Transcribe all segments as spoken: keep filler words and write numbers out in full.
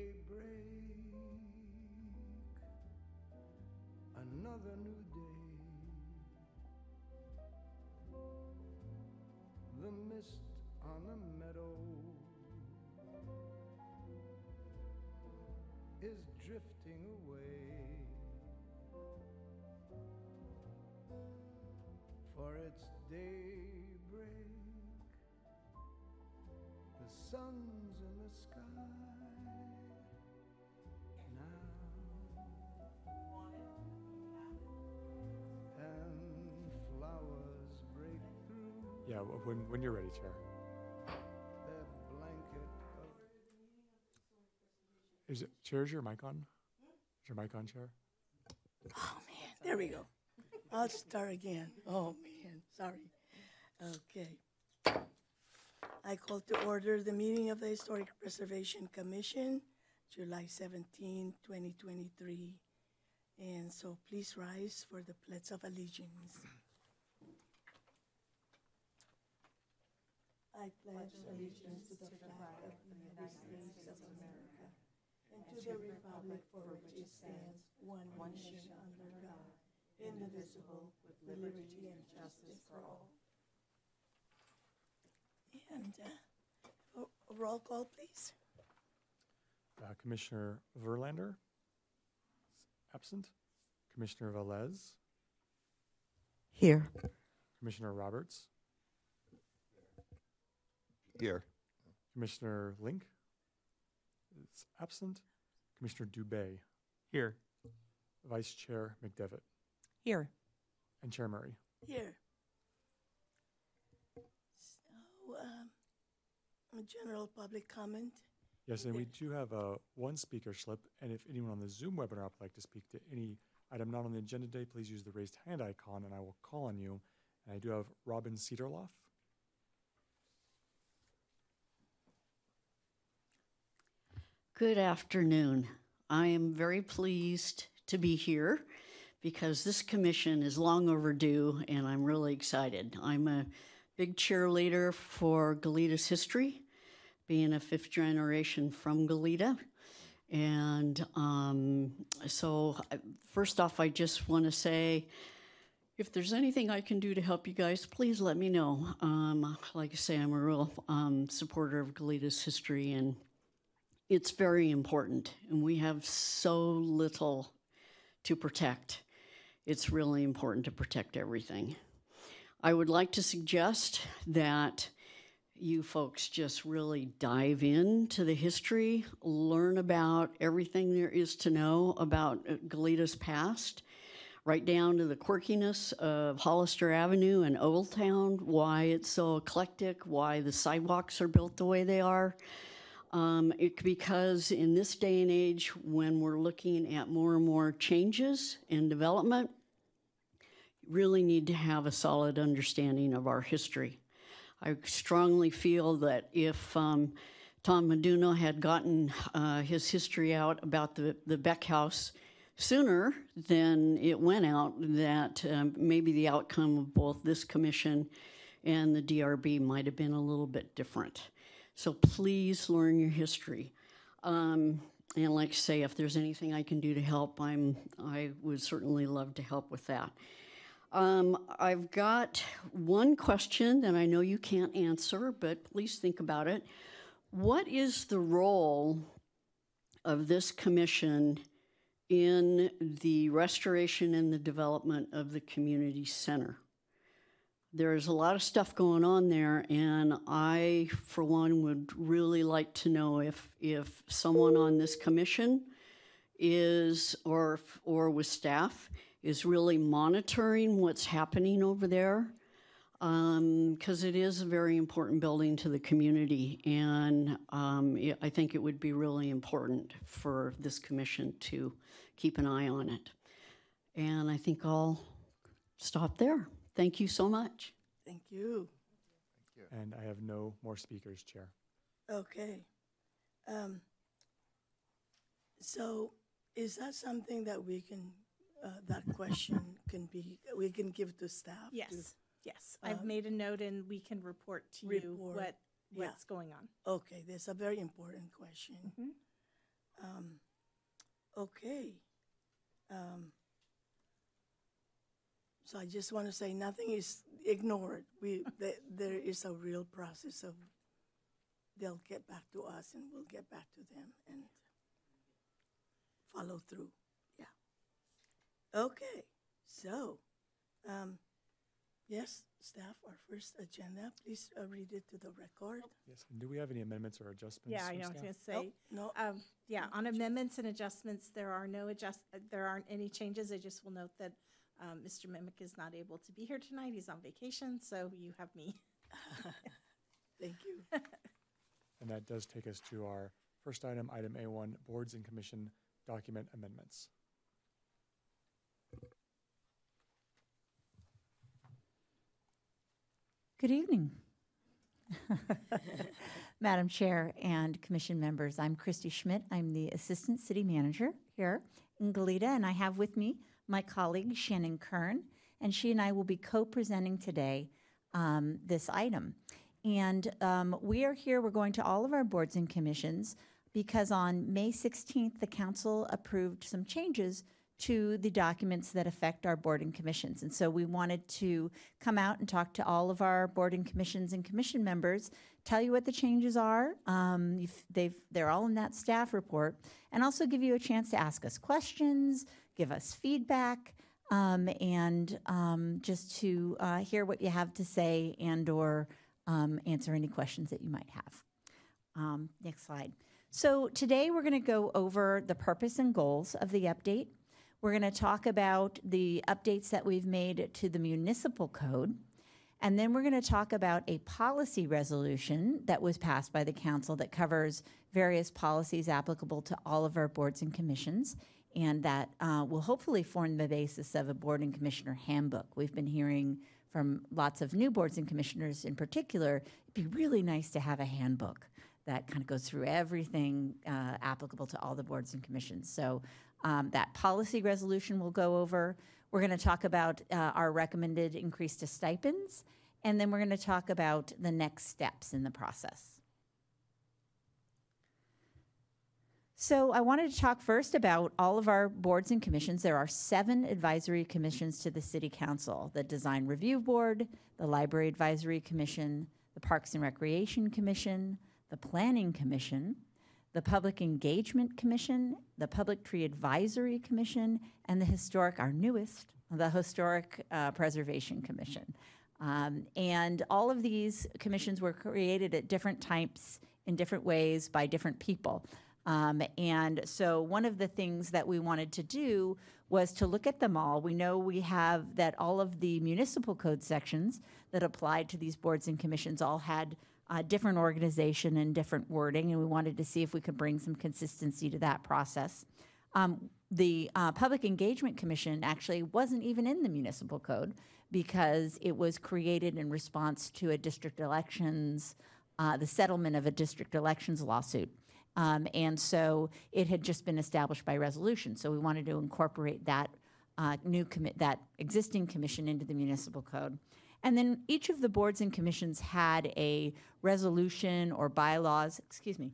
break, another new day. The mist on the meadow is drifting away, for it's daybreak. The sun's in the sky now, and flowers break through Yeah, when, when you're ready, Chair. that blanket of Is it, Chair, is your mic on? Is your mic on, Chair? Oh, man, there we go. I'll start again. Oh, man, sorry. Okay. I call to order the meeting of the Historic Preservation Commission, July seventeenth, twenty twenty-three. And so please rise for the Pledge of Allegiance. I pledge allegiance to the flag of the United States of America and to the republic for which it stands, one nation under God, indivisible, with liberty and justice for all. And uh, a roll call, please. Uh, Commissioner Verlander, absent. Commissioner Velez, Here. Commissioner Roberts, Here. Commissioner Link is absent. Commissioner Dubé, Here. Vice Chair McDevitt, Here. and Chair Murray. Here. So, um, a general public comment. Yes, and we do have uh, one speaker slip, and if anyone on the Zoom webinar would like to speak to any item not on the agenda today, please use the raised hand icon, and I will call on you. And I do have Robin Cedarloff. Good afternoon. I am very pleased to be here because this commission is long overdue, and I'm really excited. I'm a big cheerleader for Galitas history, being a fifth generation from Goleta. And um, so I, first off, I just want to say, if there's anything I can do to help you guys, please let me know. Um, like I say, I'm a real um, supporter of Galitas history, and it's very important. And we have so little to protect. It's really important to protect everything. I would like to suggest that you folks just really dive into the history, learn about everything there is to know about Goleta's past, right down to the quirkiness of Hollister Avenue and Old Town, why it's so eclectic, why the sidewalks are built the way they are. Um, it, because in this day and age, when we're looking at more and more changes in development, you really need to have a solid understanding of our history. I strongly feel that if um, Tom Meduno had gotten uh, his history out about the, the Beck House sooner than it went out, that um, maybe the outcome of both this commission and the D R B might have been a little bit different. So please learn your history. Um, and like I say, if there's anything I can do to help, I'm, I would certainly love to help with that. Um, I've got one question that I know you can't answer, but please think about it. What is the role of this commission in the restoration and the development of the community center? There's a lot of stuff going on there, and I, for one, would really like to know if if someone on this commission is, or or with staff, is really monitoring what's happening over there, because um, it is a very important building to the community, and um, it, I think it would be really important for this commission to keep an eye on it. And I think I'll stop there. Thank you so much. Thank you. And I have no more speakers, Chair. Okay. Um, so is that something that we can, uh, that question can be, we can give to staff? Yes, to, yes. I've um, made a note and we can report to you report, what yeah. what's going on. Okay, there's a very important question. Mhm. Um, okay. Um, so I just want to say nothing is ignored. We th- there is a real process of they'll get back to us and we'll get back to them and follow through. Yeah. Okay. So, um, yes, staff, our first agenda. Please uh, read it to the record. Yes, and do we have any amendments or adjustments? Yeah, I from know, I was staff? gonna say, No. um, yeah, on amendments and adjustments, there are no adjust, uh, there aren't any changes. I just will note that, um, Mister Mimic is not able to be here tonight. He's on vacation, so you have me. Thank you. And that does take us to our first item, item A one, boards and commission document amendments. Good evening. Madam Chair and Commission members, I'm Christy Schmidt. I'm the Assistant City Manager here in Goleta, and I have with me my colleague Shannon Kern, and she and I will be co-presenting today um, this item. And um, we are here, we're going to all of our boards and commissions because on May sixteenth, the council approved some changes to the documents that affect our board and commissions. And so we wanted to come out and talk to all of our board and commissions and commission members, tell you what the changes are. Um, you've, they've, they're all in that staff report, and also give you a chance to ask us questions, give us feedback, um, and um, just to uh, hear what you have to say and or um, answer any questions that you might have. Um, next slide. So today we're going to go over the purpose and goals of the update. We're going to talk about the updates that we've made to the municipal code. And then we're going to talk about a policy resolution that was passed by the council that covers various policies applicable to all of our boards and commissions. And that uh, will hopefully form the basis of a board and commissioner handbook. We've been hearing from lots of new boards and commissioners in particular, it'd be really nice to have a handbook that kind of goes through everything uh, applicable to all the boards and commissions. So um, that policy resolution we'll go over. We're going to talk about uh, our recommended increase to stipends, and then we're going to talk about the next steps in the process. So I wanted to talk first about all of our boards and commissions. There are seven advisory commissions to the City Council: the Design Review Board, the Library Advisory Commission, the Parks and Recreation Commission, the Planning Commission, the Public Engagement Commission, the Public Tree Advisory Commission, and the historic, our newest, the Historic uh, Preservation Commission. Um, and all of these commissions were created at different types in different ways by different people. Um, and so one of the things that we wanted to do was to look at them all. We know we have that all of the municipal code sections that applied to these boards and commissions all had uh, different organization and different wording, and we wanted to see if we could bring some consistency to that process. Um, the uh, Public Engagement Commission actually wasn't even in the municipal code because it was created in response to a district elections, uh, the settlement of a district elections lawsuit. Um, and so it had just been established by resolution. So we wanted to incorporate that uh, new commi- that existing commission into the municipal code. And then each of the boards and commissions had a resolution or bylaws, excuse me,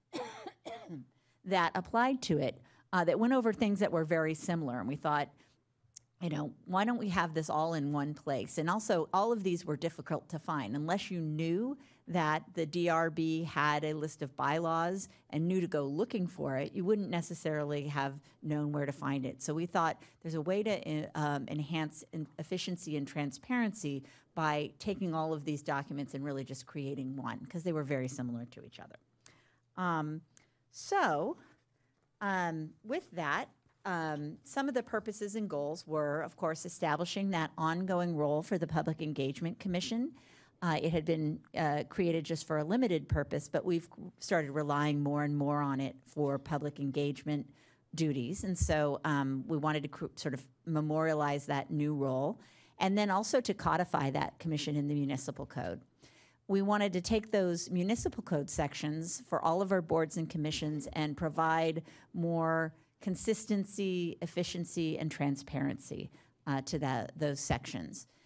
that applied to it uh, that went over things that were very similar. And we thought, you know, why don't we have this all in one place? And also, all of these were difficult to find. Unless you knew that the D R B had a list of bylaws and knew to go looking for it, you wouldn't necessarily have known where to find it. So we thought there's a way to um, enhance in efficiency and transparency by taking all of these documents and really just creating one, because they were very similar to each other. Um, so um, with that, Um, some of the purposes and goals were, of course, establishing that ongoing role for the Public Engagement Commission. Uh, it had been uh, created just for a limited purpose, but we've started relying more and more on it for public engagement duties. And so um, we wanted to cr- sort of memorialize that new role, and then also to codify that commission in the municipal code. We wanted to take those municipal code sections for all of our boards and commissions and provide more consistency, efficiency, and transparency uh, to that, those sections.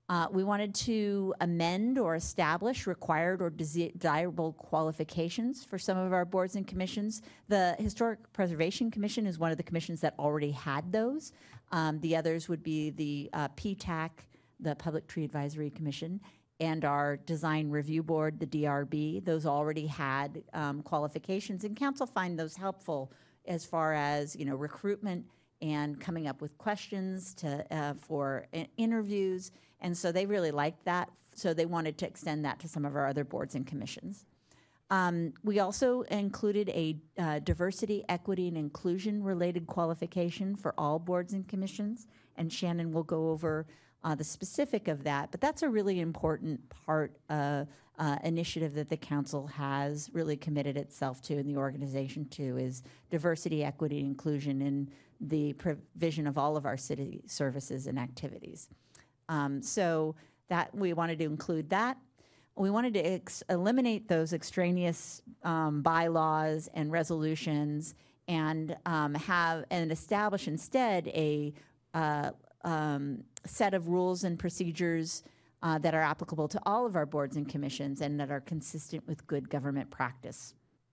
Uh, we wanted to amend or establish required or desirable qualifications for some of our boards and commissions. The Historic Preservation Commission is one of the commissions that already had those. Um, the others would be the uh, P TAC, the Public Tree Advisory Commission, and our Design Review Board, the D R B. Those already had um, qualifications, and council find those helpful as far as, you know, recruitment and coming up with questions to uh, for uh, interviews. And so they really liked that, so they wanted to extend that to some of our other boards and commissions. Um, we also included a uh, diversity, equity, and inclusion related qualification for all boards and commissions, and Shannon will go over uh, the specific of that, but that's a really important part uh, uh, initiative that the council has really committed itself to and the organization to, is diversity, equity, and inclusion in the provision of all of our city services and activities. Um, so that we wanted to include that. We wanted to ex- eliminate those extraneous um, bylaws and resolutions, and um, have and establish instead a uh, um, set of rules and procedures uh, that are applicable to all of our boards and commissions and that are consistent with good government practice.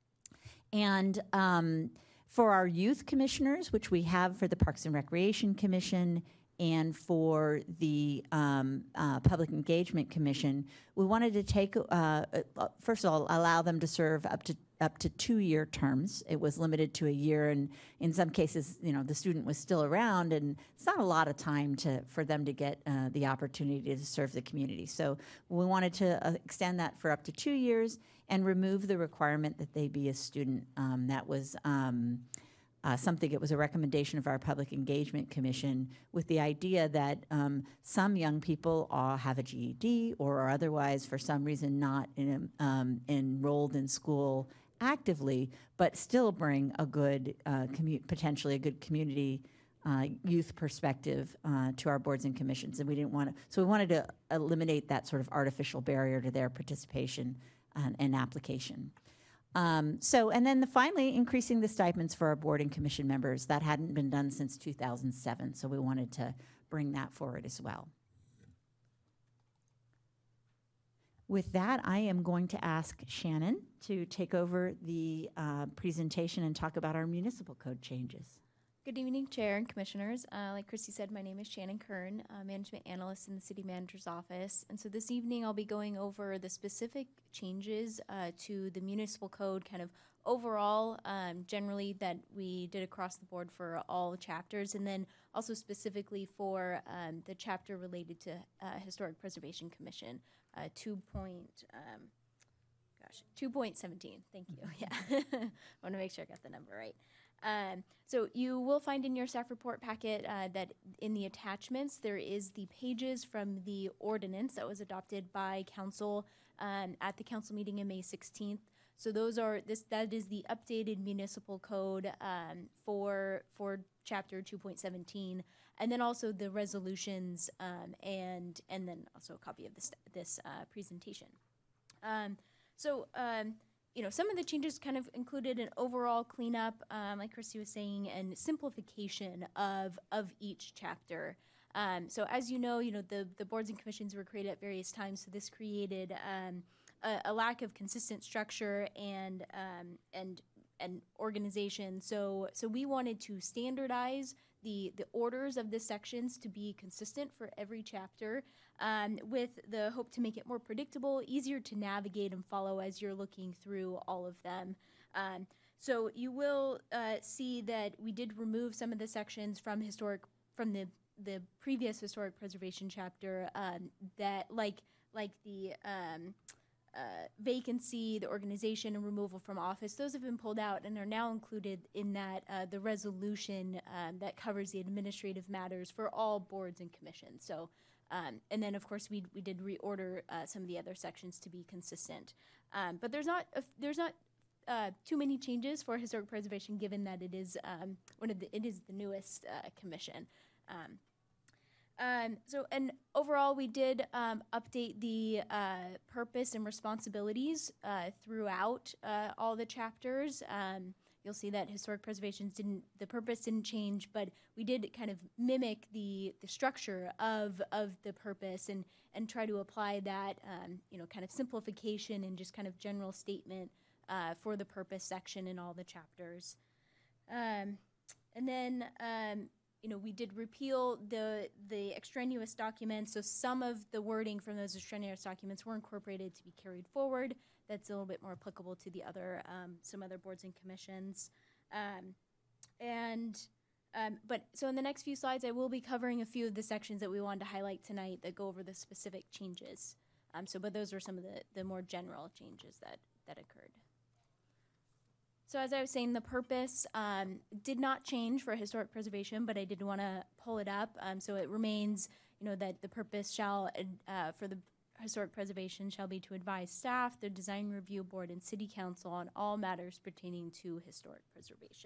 And um, for our youth commissioners, which we have for the Parks and Recreation Commission and for the um, uh, Public Engagement Commission, we wanted to take, uh, uh, first of all, allow them to serve up to up to two-year terms. It was limited to a year, and in some cases, you know, the student was still around, and it's not a lot of time to for them to get uh, the opportunity to serve the community. So we wanted to uh, extend that for up to two years and remove the requirement that they be a student. Um, that was um, Uh, something, it was a recommendation of our Public Engagement Commission, with the idea that um, some young people are, have a G E D or are otherwise, for some reason, not in, um, enrolled in school actively, but still bring a good, uh, commu- potentially a good community uh, youth perspective uh, to our boards and commissions. And we didn't want to, so we wanted to eliminate that sort of artificial barrier to their participation and, and application. Um, so, and then the, finally, increasing the stipends for our board and commission members. That hadn't been done since two thousand seven, so we wanted to bring that forward as well. With that, I am going to ask Shannon to take over the uh, presentation and talk about our municipal code changes. Good evening, Chair and Commissioners. Uh, like Christy said, my name is Shannon Kern, uh, Management Analyst in the City Manager's Office. And so this evening I'll be going over the specific changes uh, to the municipal code, kind of overall, um, generally, that we did across the board for all chapters, and then also specifically for um, the chapter related to uh, Historic Preservation Commission, uh, two point, um, gosh, two point seventeen. Thank you. Yeah, I want to make sure I got the number right. Um, so you will find in your staff report packet uh, that in the attachments there is the pages from the ordinance that was adopted by council um, at the council meeting in May sixteenth. So those are this that is the updated municipal code um, for for chapter two point seventeen, and then also the resolutions um, and and then also a copy of this this uh, presentation. Um, so. Um, You know, some of the changes kind of included an overall cleanup, um, like Christy was saying, and simplification of of each chapter. Um, so as you know, you know the the boards and commissions were created at various times, so this created um, a, a lack of consistent structure and um, and and organization. So so we wanted to standardize the the orders of the sections to be consistent for every chapter, um, with the hope to make it more predictable, easier to navigate and follow as you're looking through all of them. Um, so you will uh, see that we did remove some of the sections from historic from the the previous historic preservation chapter, um, that like like the um, Uh, vacancy, the organization, and removal from office. Those have been pulled out and are now included in that uh, the resolution um, that covers the administrative matters for all boards and commissions. So, um, and then of course we we did reorder uh, some of the other sections to be consistent. Um, but there's not a, there's not uh, too many changes for historic preservation, given that it is um, one of the it is the newest uh, commission. Um, Um, so, and overall, we did um, update the uh, purpose and responsibilities uh, throughout uh, all the chapters. Um, you'll see that historic preservations didn't, the purpose didn't change, but we did kind of mimic the, the structure of, of the purpose and, and try to apply that, um, you know, kind of simplification and just kind of general statement uh, for the purpose section in all the chapters. Um, and then, um, you know, we did repeal the, the extraneous documents, so some of the wording from those extraneous documents were incorporated to be carried forward. That's a little bit more applicable to the other, um, some other boards and commissions. Um, and, um, but, so in the next few slides, I will be covering a few of the sections that we wanted to highlight tonight that go over the specific changes. Um, so, but those were some of the, the more general changes that, that occurred. So as I was saying, the purpose um, did not change for historic preservation, but I did want to pull it up. Um, so it remains, you know, that the purpose shall, uh, for the historic preservation shall be to advise staff, the design review board, and city council on all matters pertaining to historic preservation.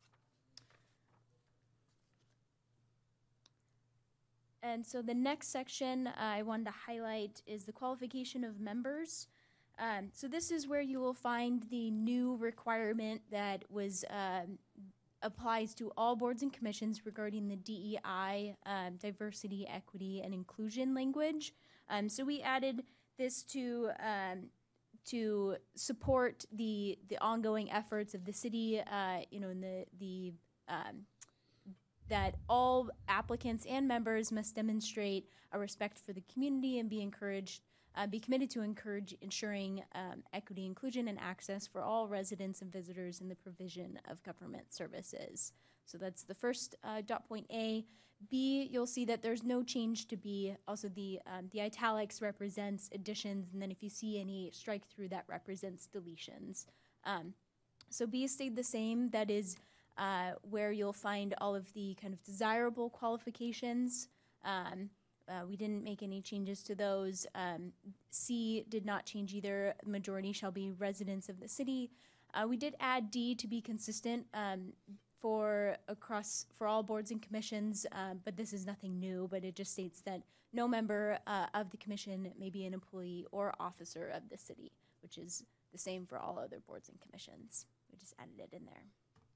And so the next section uh, I wanted to highlight is the qualification of members. Um, so this is where you will find the new requirement that was um, applies to all boards and commissions regarding the D E I, um, diversity, equity, and inclusion language. Um, so we added this to um, to support the the ongoing efforts of the city. Uh, you know, in the the um, that all applicants and members must demonstrate a respect for the community and be encouraged. Uh, be committed to encourage ensuring um, equity, inclusion, and access for all residents and visitors in the provision of government services. So that's the first uh, dot point A. B, you'll see that there's no change to B. Also, the um, the italics represents additions, and then if you see any strike through, that represents deletions. Um, so B stayed the same. That is uh, where you'll find all of the kind of desirable qualifications. Um, Uh, we didn't make any changes to those. Um, C did not change either. Majority shall be residents of the city. Uh, we did add D to be consistent um, for across for all boards and commissions, um, but this is nothing new. But it just states that no member uh, of the commission may be an employee or officer of the city, which is the same for all other boards and commissions. We just added it in there.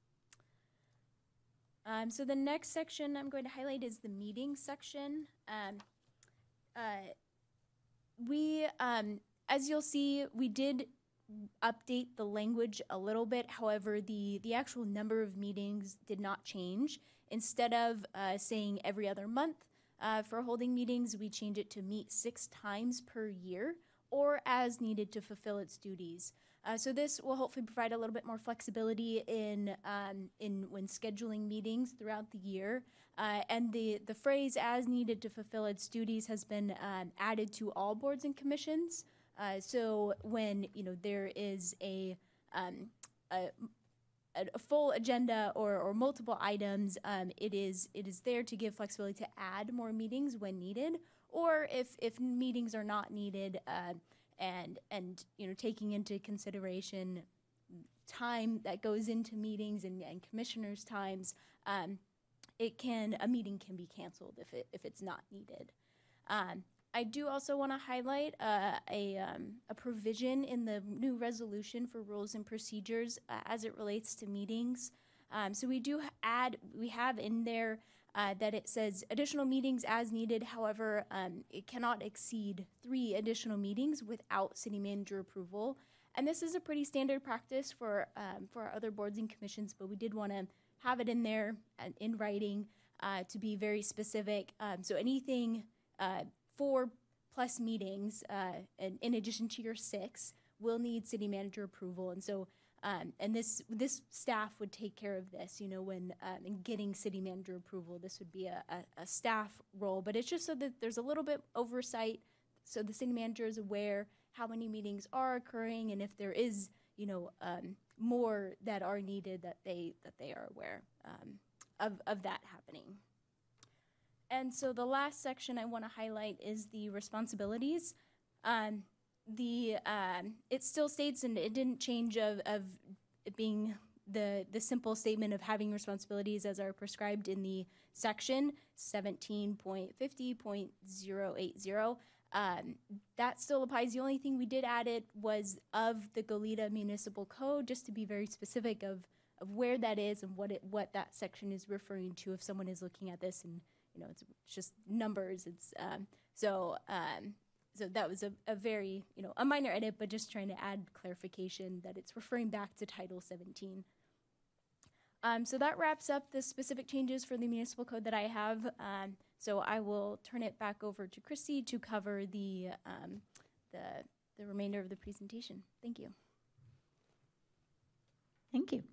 Um, so the next section I'm going to highlight is the meeting section. Um, uh, we, um, as you'll see, we did update the language a little bit. However, the, the actual number of meetings did not change. Instead of uh, saying every other month uh, for holding meetings, we changed it to meet six times per year or as needed to fulfill its duties. Uh, so this will hopefully provide a little bit more flexibility in um, in when scheduling meetings throughout the year. Uh, and the, the phrase "as needed to fulfill its duties" has been um, added to all boards and commissions. Uh, so when you know there is a um, a, a full agenda or, or multiple items, um, it is it is there to give flexibility to add more meetings when needed, or if if meetings are not needed. Uh, And, and you know, taking into consideration time that goes into meetings and, and commissioners' times, um, it can a meeting can be canceled if it if it's not needed. Um, I do also want to highlight uh, a um, a provision in the new resolution for rules and procedures uh, as it relates to meetings. Um, so we do add we have in there. Uh, that it says additional meetings as needed. However, um, it cannot exceed three additional meetings without city manager approval. And this is a pretty standard practice for um, for our other boards and commissions, but we did want to have it in there uh, in writing uh, to be very specific. Um, so anything uh, four plus meetings, uh, in, in addition to your six, will need city manager approval. And so Um, and this this staff would take care of this, you know, when um, in getting city manager approval. This would be a, a, a staff role, but it's just so that there's a little bit oversight, so the city manager is aware how many meetings are occurring, and if there is, you know, um, more that are needed, that they that they are aware um, of of that happening. And so the last section I want to highlight is the responsibilities. Um, The um, it still states, and it didn't change of, of it being the the simple statement of having responsibilities as are prescribed in the section seventeen point fifty point zero eight zero. Um, that still applies. The only thing we did add it was of the Goleta Municipal Code, just to be very specific of of where that is and what it what that section is referring to if someone is looking at this and you know it's just numbers. It's um, so um, so that was a, a very you know a minor edit, but just trying to add clarification that it's referring back to Title seventeen. Um, so that wraps up the specific changes for the municipal code that I have. Um, so I will turn it back over to Christy to cover the um, the the remainder of the presentation. Thank you. Thank you.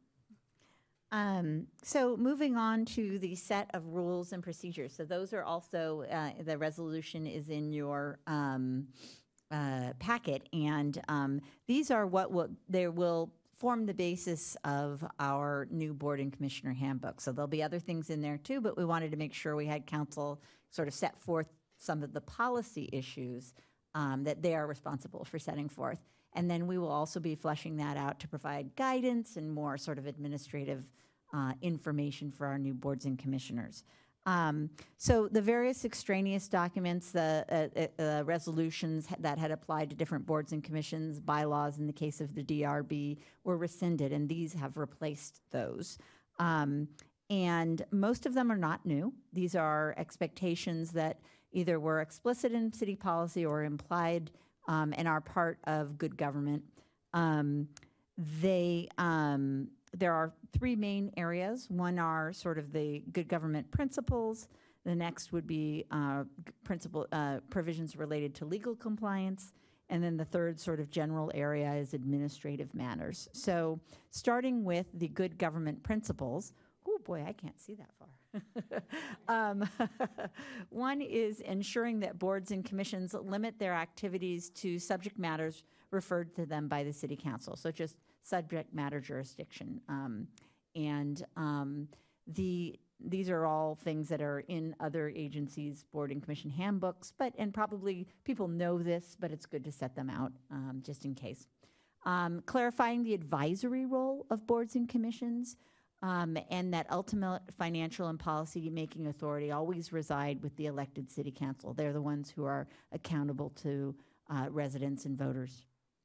Um, so moving on to the set of rules and procedures. So those are also, uh, the resolution is in your um, uh, packet, and um, these are what will, they will form the basis of our new board and commissioner handbook. So there'll be other things in there too, but we wanted to make sure we had council sort of set forth some of the policy issues um, that they are responsible for setting forth. And then we will also be fleshing that out to provide guidance and more sort of administrative uh, information for our new boards and commissioners. Um, so the various extraneous documents, the uh, uh, uh, resolutions that had applied to different boards and commissions, bylaws in the case of the D R B, were rescinded, and these have replaced those. Um, and most of them are not new. These are expectations that either were explicit in city policy or implied Um, and are part of good government. Um, they, um, there are three main areas. One are sort of the good government principles. The next would be uh, g- principle uh, provisions related to legal compliance. And then the third sort of general area is administrative matters. So starting with the good government principles, oh boy, I can't see that far. um, one is ensuring that boards and commissions limit their activities to subject matters referred to them by the city council. So just subject matter jurisdiction. Um, and um, the these are all things that are in other agencies' board and commission handbooks, but and probably people know this, but it's good to set them out um, just in case. Um, clarifying the advisory role of boards and commissions. Um, and that ultimate financial and policy-making authority always reside with the elected city council. They're the ones who are accountable to uh, residents and voters.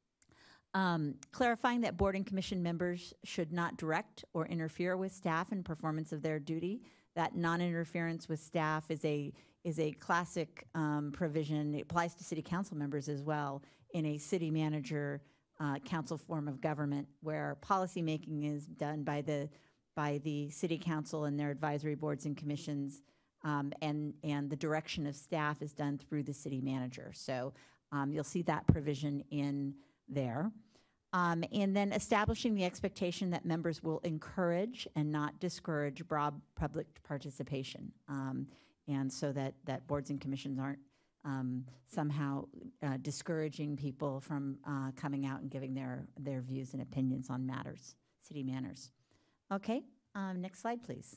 Um, clarifying that board and commission members should not direct or interfere with staff in performance of their duty. That non-interference with staff is a is a classic um, provision. It applies to city council members as well in a city manager uh, council form of government, where policy-making is done by the by the city council and their advisory boards and commissions, um, and, and the direction of staff is done through the city manager. So um, you'll see that provision in there. Um, and then establishing the expectation that members will encourage and not discourage broad public participation. Um, and so that, that boards and commissions aren't um, somehow uh, discouraging people from uh, coming out and giving their, their views and opinions on matters, city matters. Okay, um, next slide, please.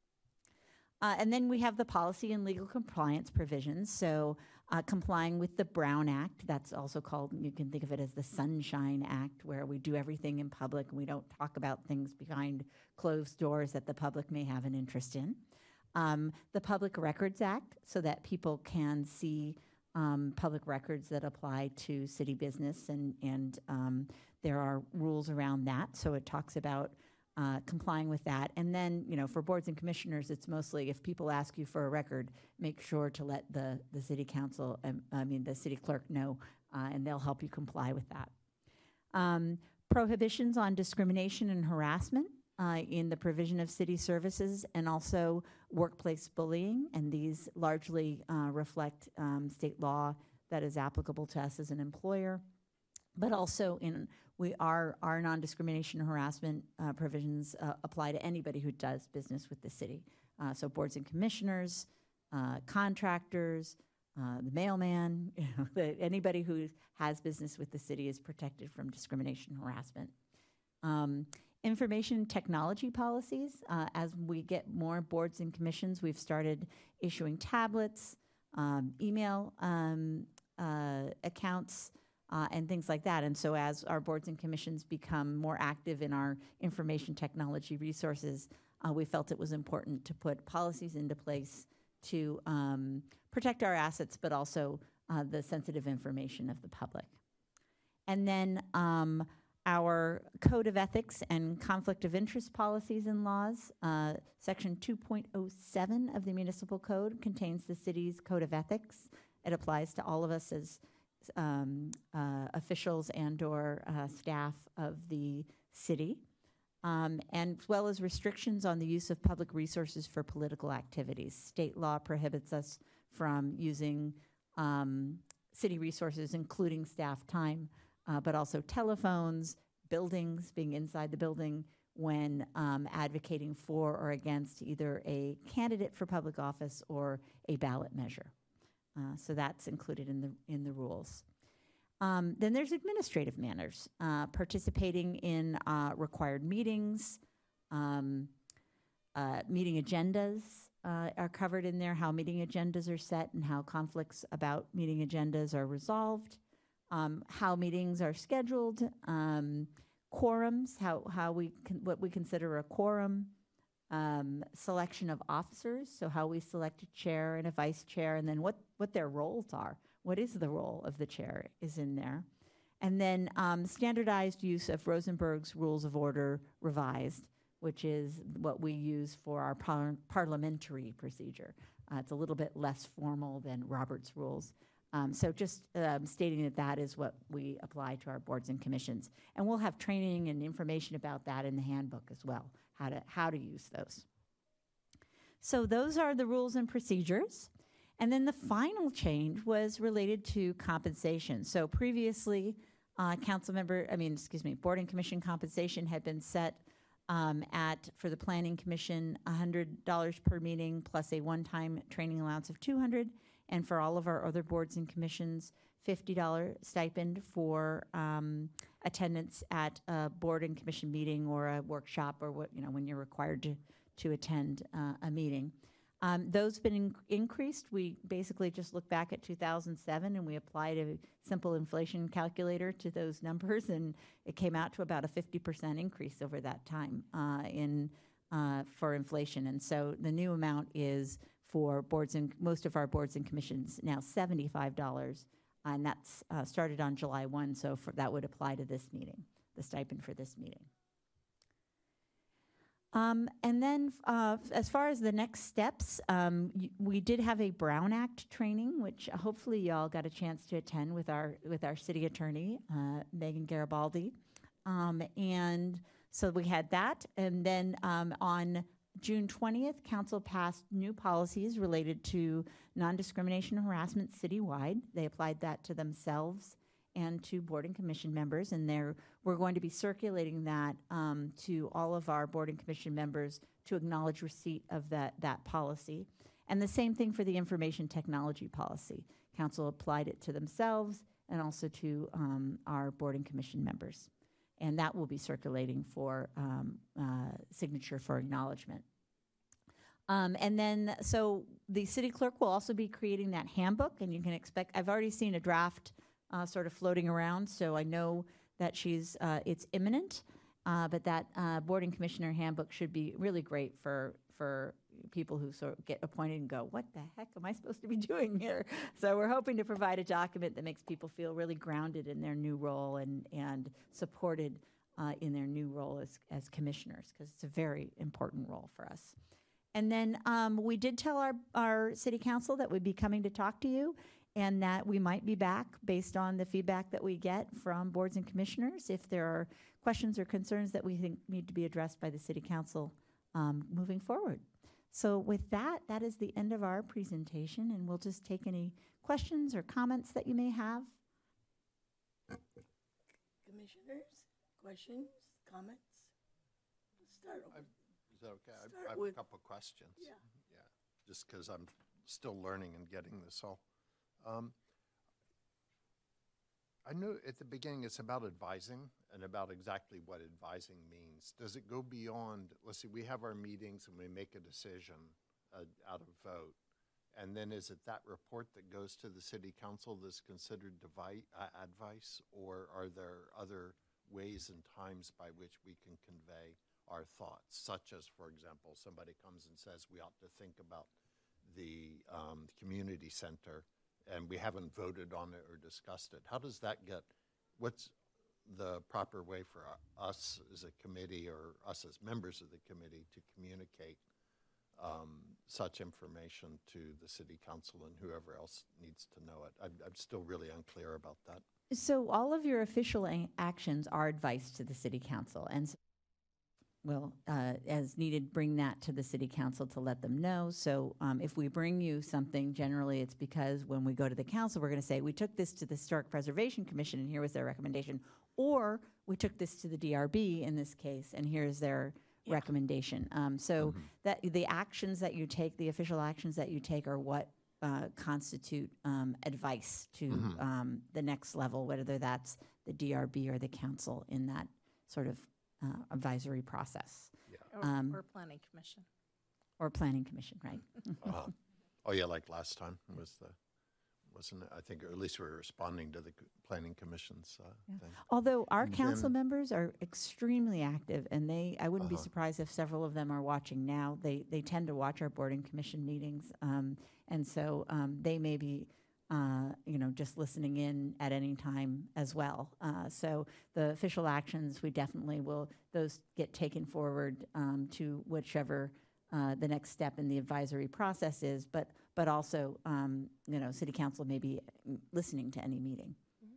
Uh, and then we have the policy and legal compliance provisions. So uh, complying with the Brown Act, that's also called, you can think of it as the Sunshine Act, where we do everything in public and we don't talk about things behind closed doors that the public may have an interest in. Um, the Public Records Act, so that people can see um, public records that apply to city business, and, and um, there are rules around that. So it talks about Uh, complying with that. And then, you know, for boards and commissioners, it's mostly if people ask you for a record, make sure to let the, the city council, um, I mean, the city clerk know, uh, and they'll help you comply with that. Um, prohibitions on discrimination and harassment uh, in the provision of city services, and also workplace bullying. And these largely uh, reflect um, state law that is applicable to us as an employer, but also in We are, our non-discrimination and harassment uh, provisions uh, apply to anybody who does business with the city. Uh, so boards and commissioners, uh, contractors, uh, the mailman, you know, the, anybody who has business with the city is protected from discrimination and harassment. Um, information technology policies, uh, as we get more boards and commissions, we've started issuing tablets, um, email um, uh, accounts, Uh, and things like that. And so as our boards and commissions become more active in our information technology resources, uh, we felt it was important to put policies into place to um, protect our assets, but also uh, the sensitive information of the public. And then um, our Code of Ethics and Conflict of Interest Policies and Laws. Uh, Section two point oh seven of the Municipal Code contains the city's Code of Ethics. It applies to all of us as um, uh, officials and/or uh, staff of the city, um, and as well as restrictions on the use of public resources for political activities. State law prohibits us from using um, city resources, including staff time, uh, but also telephones, buildings, being inside the building when um, advocating for or against either a candidate for public office or a ballot measure. Uh, so that's included in the in the rules. Um, then there's administrative manners, uh, participating in uh, required meetings, um, uh, meeting agendas uh, are covered in there, how meeting agendas are set and how conflicts about meeting agendas are resolved, um, how meetings are scheduled, um, quorums, how, how we con- what we consider a quorum, um, selection of officers, so how we select a chair and a vice chair, and then what, what their roles are. What is the role of the chair is in there. And then um, standardized use of Rosenberg's Rules of Order revised, which is what we use for our par- parliamentary procedure. Uh, it's a little bit less formal than Robert's Rules. Um, so just um, stating that that is what we apply to our boards and commissions. And we'll have training and information about that in the handbook as well, how to, how to use those. So those are the rules and procedures. And then the final change was related to compensation. So previously, uh, council member, I mean, excuse me, board and commission compensation had been set um, at, for the planning commission, one hundred dollars per meeting plus a one-time training allowance of two hundred dollars. And for all of our other boards and commissions, fifty dollars stipend for um, attendance at a board and commission meeting or a workshop or what, you know, when you're required to, to attend uh, a meeting. Um, those been in- increased. We basically just look back at two thousand seven and we applied a simple inflation calculator to those numbers, and it came out to about a fifty percent increase over that time uh, in uh, for inflation. And so the new amount is for boards and most of our boards and commissions now seventy-five dollars, and that's uh, started on July first. So for, that would apply to this meeting, the stipend for this meeting. Um, and then uh, as far as the next steps, um, y- we did have a Brown Act training, which uh, hopefully y'all got a chance to attend with our with our city attorney, uh, Megan Garibaldi. Um, and so we had that. And then um, on June twentieth, council passed new policies related to non-discrimination and harassment citywide. They applied that to themselves and to board and commission members, and there we're going to be circulating that um, to all of our board and commission members to acknowledge receipt of that, that policy. And the same thing for the information technology policy. Council applied it to themselves and also to um, our board and commission members. And that will be circulating for um, uh, signature for acknowledgement. Um, and then, so the city clerk will also be creating that handbook, and you can expect, I've already seen a draft Uh, sort of floating around, so I know that she's, uh, it's imminent, uh, but that uh, board and commissioner handbook should be really great for, for people who sort of get appointed and go, what the heck am I supposed to be doing here? So we're hoping to provide a document that makes people feel really grounded in their new role and, and supported uh, in their new role as, as commissioners, because it's a very important role for us. And then um, we did tell our, our city council that we'd be coming to talk to you, and that we might be back based on the feedback that we get from boards and commissioners if there are questions or concerns that we think need to be addressed by the city council um, moving forward. So with that, that is the end of our presentation, and we'll just take any questions or comments that you may have. Commissioners, questions, comments? Let's start over. Is that okay? I- Start I have with- a couple of questions. Yeah. Yeah, just because I'm still learning and getting this all. Um, I know at the beginning it's about advising and about exactly what advising means. Does it go beyond, let's see, we have our meetings and we make a decision uh, out of vote. And then is it that report that goes to the city council that's considered devi- uh, advice? Or are there other ways and times by which we can convey our thoughts, such as, for example, somebody comes and says we ought to think about the um, community center, and we haven't voted on it or discussed it. How does that get, what's the proper way for u- us as a committee or us as members of the committee to communicate um, such information to the city council and whoever else needs to know it. I'm, I'm still really unclear about that. So all of your official a- actions are advice to the city council, and s- will, uh, as needed, bring that to the city council to let them know. So um, if we bring you something, generally it's because when we go to the council, we're going to say, we took this to the Historic Preservation Commission and here was their recommendation. Or we took this to the D R B in this case and here's their recommendation. Um, so that the actions that you take, the official actions that you take are what uh, constitute um, advice to um, the next level, whether that's the D R B or the council in that sort of uh, advisory process. Or, Um, or planning commission. Or planning commission, right? Uh, oh yeah, like last time was the, wasn't it? I think, or at least we were responding to the c- planning commission's uh, thing. Although our And council then- members are extremely active, and they, I wouldn't be Uh-huh. surprised if several of them are watching now. They, they tend to watch our board and commission meetings, um, and so um, they may be, uh, you know, just listening in at any time as well. Uh, so the official actions, we definitely will, those get taken forward um, to whichever uh, the next step in the advisory process is, but, but also, um, you know, city council may be mm, listening to any meeting.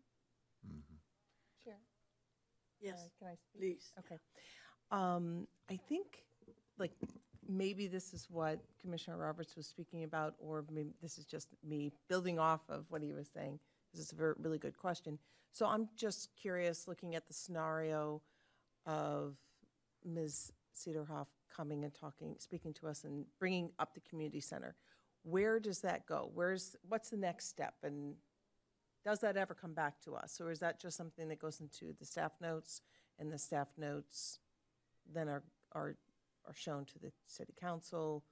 Chair, Yes, uh, can I speak? please. Okay. Um, I think, like, maybe this is what Commissioner Roberts was speaking about, or maybe this is just me building off of what he was saying. This is a very, really good question. So I'm just curious, looking at the scenario of Miz Cedarhoff coming and talking, speaking to us and bringing up the community center. Where does that go? Where's, what's the next step? And does that ever come back to us? Or is that just something that goes into the staff notes, and the staff notes then are, are, are shown to the city council?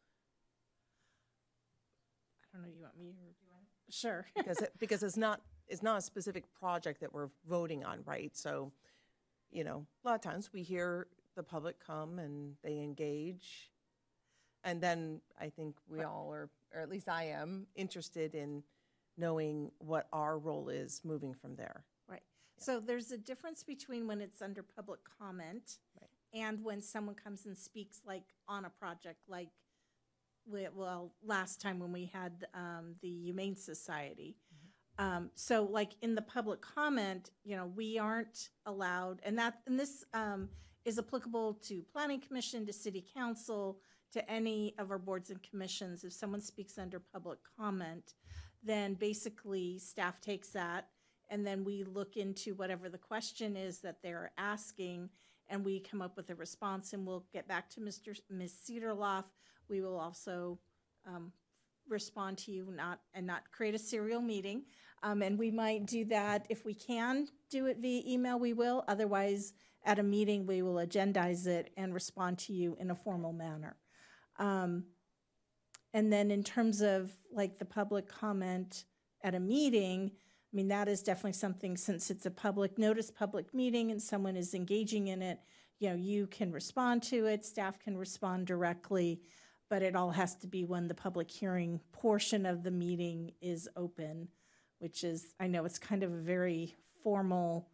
I don't know, you want me or? Sure. Because, it- because it's not, it's not a specific project that we're voting on, right? So, you know, a lot of times we hear the public come and they engage. And then I think we all are, or at least I am, interested in knowing what our role is moving from there. Right. So there's a difference between when it's under public comment Right. and when someone comes and speaks like on a project, like, we- well, last time when we had um, the Humane Society. Um, So like in the public comment, you know, we aren't allowed, and that, and this um, is applicable to planning commission, to city council, to any of our boards and commissions. If someone speaks under public comment, then basically staff takes that and then we look into whatever the question is that they're asking and we come up with a response and we'll get back to Mister S- Miz Cedarloff. We will also um, respond to you, not, and not create a serial meeting. Um, and we might do that if we can do it via email, we will. Otherwise, at a meeting, we will agendize it and respond to you in a formal manner. Um, and then in terms of like the public comment at a meeting, I mean, that is definitely something, since it's a public notice, public meeting, and someone is engaging in it, you know, you can respond to it, staff can respond directly, but it all has to be when the public hearing portion of the meeting is open, which is, I know it's kind of a very formal,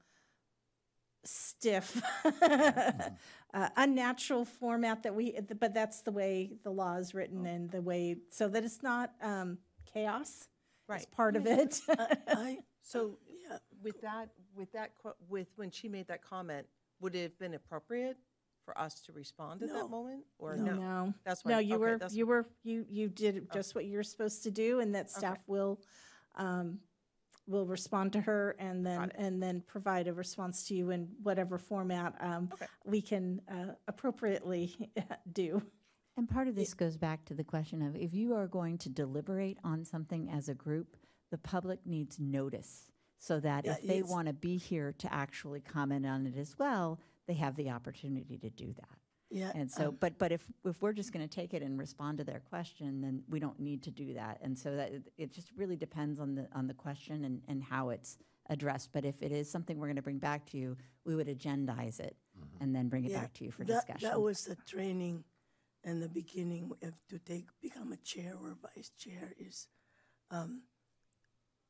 stiff, uh, unnatural format that we, but that's the way the law is written and the way, so that it's not um, chaos. It's Right. part of it. I, So yeah, with that, with that, que- with, when she made that comment, would it have been appropriate for us to respond at No. that moment? Or No, no? no, That's why- no, you okay, were, that's- you were, you, you did just what you were supposed to do, and that staff will, um, will respond to her and then, Got it. and then provide a response to you in whatever format, um, Okay. we can, uh, appropriately do. And part of this goes back to the question of, if you are going to deliberate on something as a group, the public needs notice, so that Yeah, if they it's- want to be here to actually comment on it as well, they have the opportunity to do that. yeah. And so, um, but, but if, if we're just going to take it and respond to their question, then we don't need to do that. And so that, it- it just really depends on the, on the question and, and how it's addressed. But if it is something we're going to bring back to you, we would agendize it and then bring it yeah, back to you for that- discussion. That was the training in the beginning, if to take, become a chair or vice chair is, um,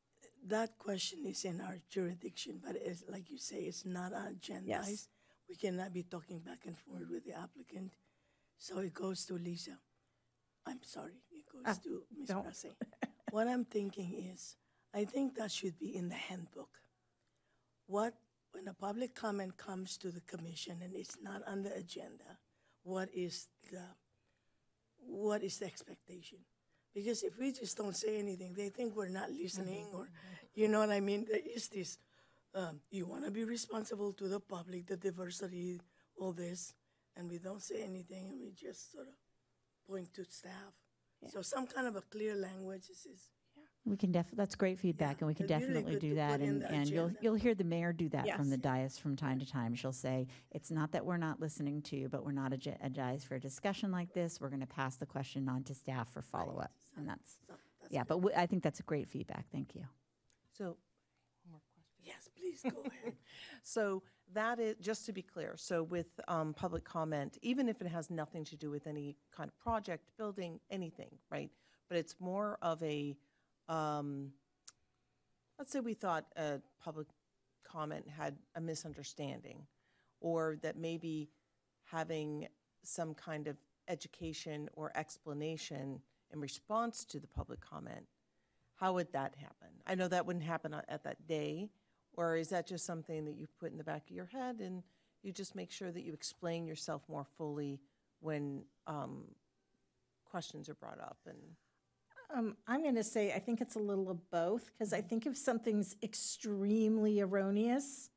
that question is in our jurisdiction, but it's, like you say, it's not agendized. Yes. We cannot be talking back and forth with the applicant. So it goes to Lisa. I'm sorry, it goes Ah, to Miz don't. Brassey. What I'm thinking is, I think that should be in the handbook. What, when a public comment comes to the commission and it's not on the agenda, what is the, what is the expectation? Because if we just don't say anything, they think we're not listening, or, you know what I mean? There is this, um, you want to be responsible to the public, the diversity, all this, and we don't say anything, and we just sort of point to staff. So some kind of a clear language is, is We can def, that's great feedback, Yeah, and we can it'd be really definitely good do to that. put in And, the and you'll, agenda. you'll hear the mayor do that from Yes. the dais from time to time. She'll say, it's not that we're not listening to you, but we're not age- agendized for a discussion like this. We're going to pass the question on to staff for follow-up. And that's, so that's yeah, good. but w- I think that's a great feedback. Thank you. So, Yes, please go ahead. so that is, just to be clear, so with um, public comment, even if it has nothing to do with any kind of project, building, anything, right? But it's more of a, um, let's say we thought a public comment had a misunderstanding, or that maybe having some kind of education or explanation in response to the public comment, how would that happen? I know that wouldn't happen on- at that day, or is that just something that you put in the back of your head and you just make sure that you explain yourself more fully when um, questions are brought up? And Um, I'm going to say, I think it's a little of both, because I think if something's extremely erroneous,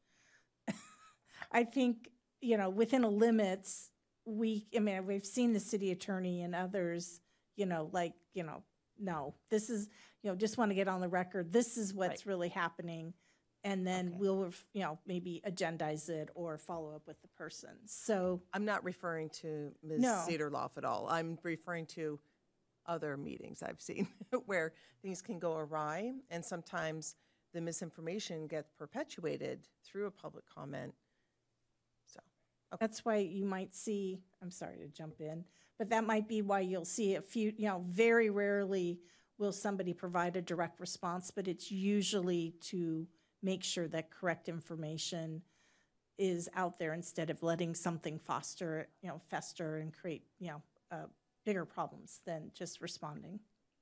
I think, you know, within a limits, we, I mean, we've seen the city attorney and others, you know, like, you know, no, this is, you know, just want to get on the record, this is what's really happening. And then Okay. we'll, you know, maybe agendize it or follow up with the person. So, I'm not referring to Miz No. Cederloff at all. I'm referring to other meetings I've seen where things can go awry, and sometimes the misinformation gets perpetuated through a public comment. So, that's why you might see, I'm sorry to jump in, but that might be why you'll see a few, you know, very rarely will somebody provide a direct response, but it's usually to make sure that correct information is out there instead of letting something foster, you know, fester and create, you know, uh, bigger problems than just responding.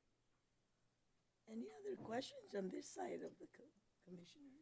Any other questions on this side of the co- commissioners?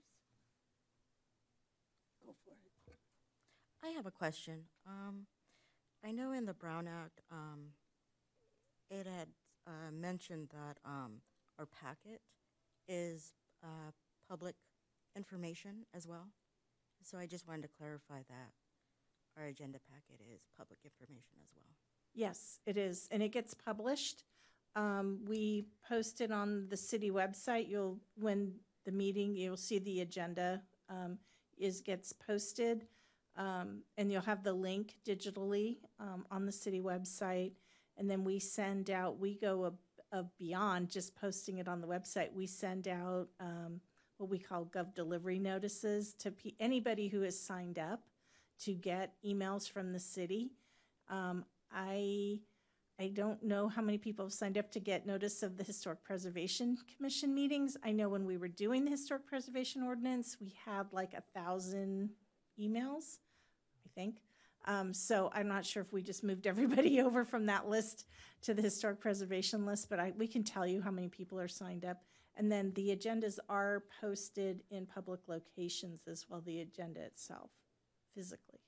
Go for it. I have a question. Um, I know in the Brown Act, um, it had uh, mentioned that um, our packet is uh, public information as well. So I just wanted to clarify that our agenda packet is public information as well. Yes, it is, and it gets published. Um, we post it on the city website. You'll, when the meeting, you'll see the agenda, um, is, gets posted. Um, and you'll have the link digitally, um, on the city website. And then we send out, we go a, a beyond just posting it on the website. We send out, um, what we call Gov delivery notices to pe- anybody who has signed up to get emails from the city. Um, I I don't know how many people have signed up to get notice of the Historic Preservation Commission meetings. I know when we were doing the Historic Preservation Ordinance, we had like a thousand emails, I think. Um, so I'm not sure if we just moved everybody over from that list to the Historic Preservation list, but I, we can tell you how many people are signed up. And then the agendas are posted in public locations as well, the agenda itself, physically.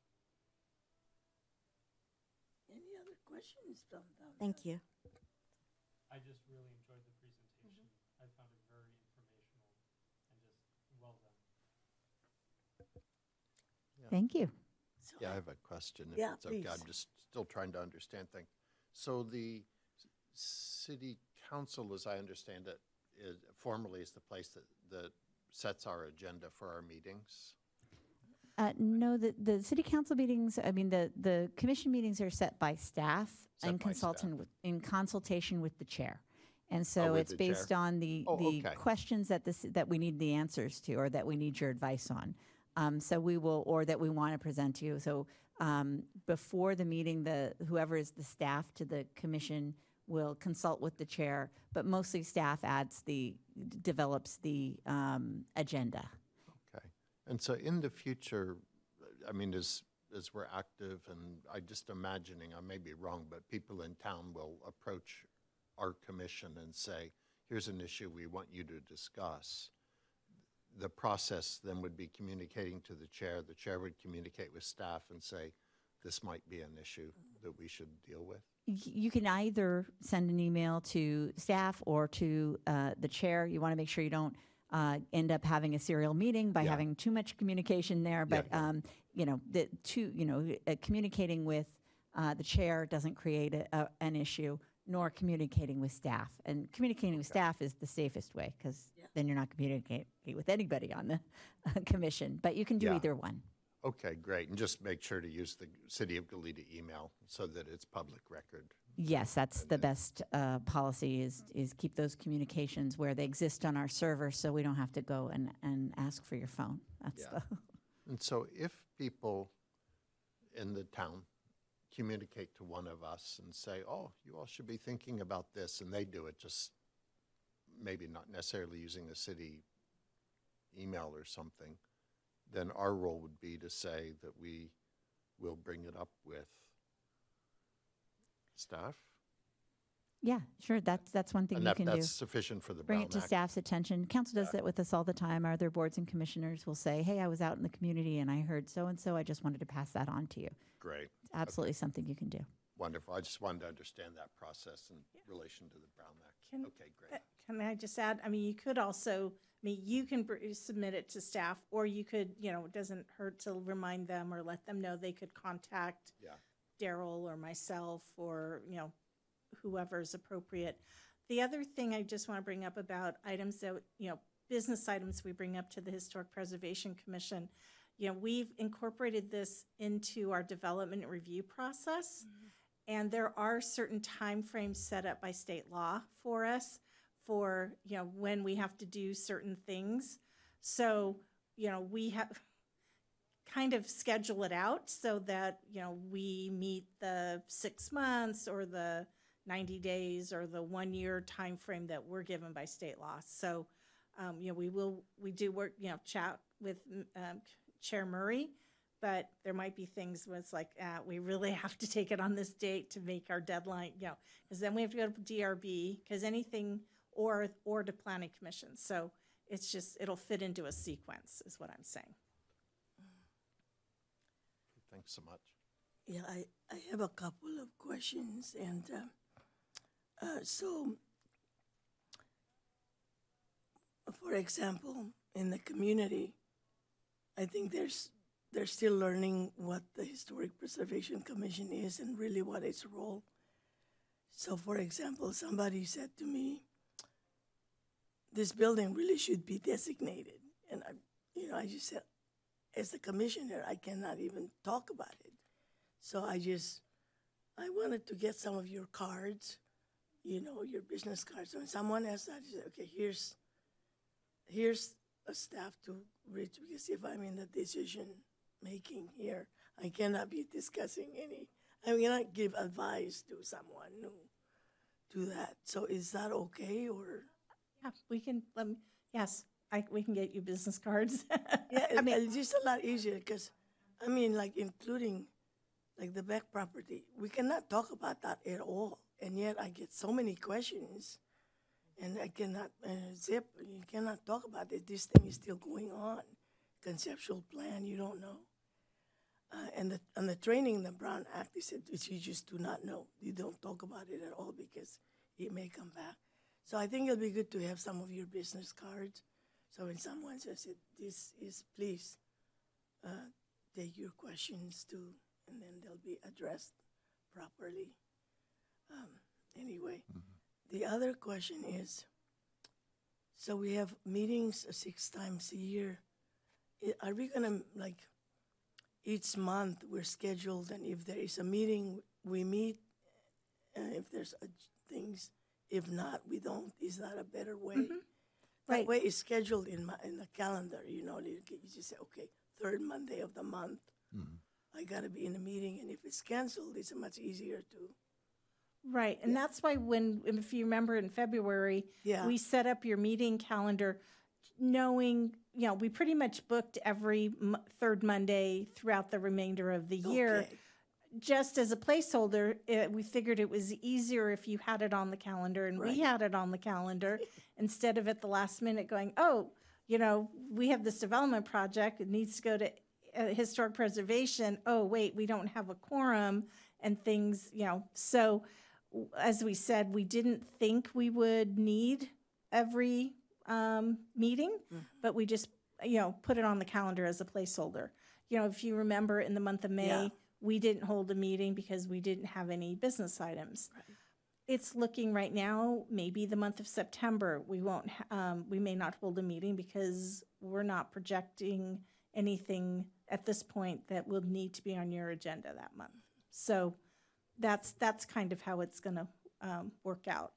Any other questions from them? Thank you. I just really enjoyed the presentation. I found it very informational and just well done. Thank you. So- Yeah, I have a question. if Yeah, it's okay. I'm please. just still trying to understand things. So the c- city council, as I understand it, is formally is the place that, that sets our agenda for our meetings? Uh, no, the, the city council meetings, I mean, the, the commission meetings are set by staff Set in by consultant, staff. with- in consultation with the chair. And Oh, so with it's the based chair. on the, Oh, the okay. questions that this, that we need the answers to, or that we need your advice on. Um, so we will, or that we want to present to you. So, um, before the meeting, the, whoever is the staff to the commission will consult with the chair, but mostly staff adds the, develops the um, agenda. Okay. And so in the future, I mean, as, as we're active, and I just imagining, I may be wrong, but people in town will approach our commission and say, here's an issue we want you to discuss. The process then would be communicating to the chair. The chair would communicate with staff and say, this might be an issue that we should deal with. Y- You can either send an email to staff or to uh, the chair. You want to make sure you don't uh, end up having a serial meeting by Yeah. having too much communication there. But Yeah. um, you know, the two, you know, uh, communicating with uh, the chair doesn't create a, a, an issue, nor communicating with staff. And communicating with staff is the safest way because then you're not communicating with anybody on the uh, commission. But you can do Yeah. either one. Okay, great. And just make sure to use the City of Goleta email so that it's public record. Yes, that's the best uh, policy is is keep those communications where they exist on our server, so we don't have to go and, and ask for your phone. That's Yeah. the And so if people in the town communicate to one of us and say, oh, you all should be thinking about this, and they do it just maybe not necessarily using a city email or something, then our role would be to say that we will bring it up with staff. yeah, sure. That's that's one thing And you that, can that's do. sufficient for the Bring Brown it to Act. staff's attention. Council does Yeah. that with us all the time. Our other boards and commissioners will say, "Hey, I was out in the community and I heard so and so. I just wanted to pass that on to you." Great, It's absolutely something you can do. wonderful. I just wanted to understand that process in relation to the Brown Act. Can- Okay, great. Uh, Can I just add, I mean, you could also, I mean, you can br- submit it to staff, or you could, you know, it doesn't hurt to remind them or let them know they could contact Yeah. Daryl or myself or, you know, whoever's appropriate. The other thing I just want to bring up about items that, you know, business items we bring up to the Historic Preservation Commission, you know, we've incorporated this into our development review process. And there are certain timeframes set up by state law for us for, you know, when we have to do certain things. So, you know, we have kind of schedule it out so that, you know, we meet the six months or the ninety days or the one year timeframe that we're given by state law. So, um, you know, we will, we do work, you know, chat with um, Chair Murray, but there might be things where it's like, uh, we really have to take it on this date to make our deadline, you know, because then we have to go to D R B, because anything, or, or to planning commission. So it's just, it'll fit into a sequence, is what I'm saying. Thanks so much. Yeah, I, I have a couple of questions, and uh, uh, so, for example, in the community, I think there's they're still learning what the Historic Preservation Commission is and really what its role. So, for example, somebody said to me, "This building really should be designated," and I, you know, I just said, as the commissioner, I cannot even talk about it. So I just, I wanted to get some of your cards, you know, your business cards. So when someone asked that, I said, okay, here's, here's a staff to reach, because if I'm in the decision making here, I cannot be discussing any, I cannot give advice to someone who do that. So is that okay, or? Yeah, we can, um, yes, I, we can get you business cards. Yeah, I it, mean, it's just a lot easier because, I mean, like including, like the back property, we cannot talk about that at all, and yet I get so many questions, and I cannot uh, zip. You cannot talk about it. This thing is still going on. Conceptual plan, you don't know. Uh, and the and the training, the Brown Act, they said it's, you just do not know. You don't talk about it at all because it may come back. So I think it'll be good to have some of your business cards. So when someone says it, this is, please uh, take your questions to, and then they'll be addressed properly. Um, anyway, the other question is, so we have meetings uh, six times a year. I- Are we gonna, like, each month we're scheduled, and if there is a meeting, we meet, and if there's uh, things, if not, we don't. Is that a better way? That Right. way it's scheduled in my, in the calendar, you know, you can- you just say, okay, third Monday of the month, I gotta be in a meeting, and if it's canceled, it's much easier to. Right, and that's why when, if you remember in February, Yeah. we set up your meeting calendar knowing, you know, we pretty much booked every m- third Monday throughout the remainder of the year. Okay. Just as a placeholder, it, we figured it was easier if you had it on the calendar and Right. we had it on the calendar instead of at the last minute going, oh, you know, we have this development project, it needs to go to uh, historic preservation. Oh, wait, we don't have a quorum and things, you know. So, w- as we said, we didn't think we would need every um, meeting, but we just, you know, put it on the calendar as a placeholder. You know, if you remember in the month of May, Yeah. we didn't hold a meeting because we didn't have any business items. It's looking right now, maybe the month of September, we won't, ha- um, we may not hold a meeting because we're not projecting anything at this point that will need to be on your agenda that month. So that's, that's kind of how it's gonna, um, work out.